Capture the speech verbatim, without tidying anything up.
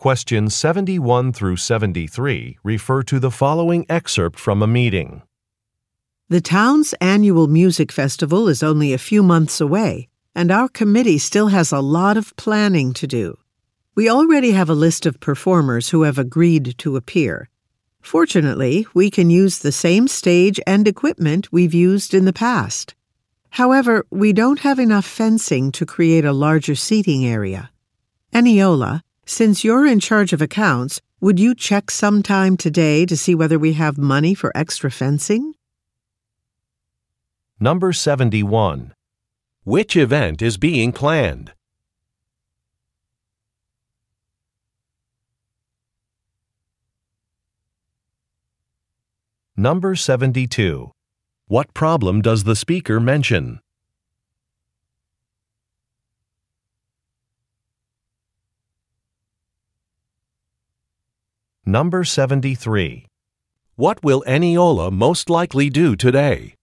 Questions seventy-one through seventy-three refer to the following excerpt from a meeting. The town's annual music festival is only a few months away, and our committee still has a lot of planning to do. We already have a list of performers who have agreed to appear. Fortunately, we can use the same stage and equipment we've used in the past. However, we don't have enough fencing to create a larger seating area. Eniola, since you're in charge of accounts, would you check sometime today to see whether we have money for extra fencing? Number seventy-one. Which event is being planned? Number seventy-two. What problem does the speaker mention? Number seventy-three. What will Eniola most likely do today?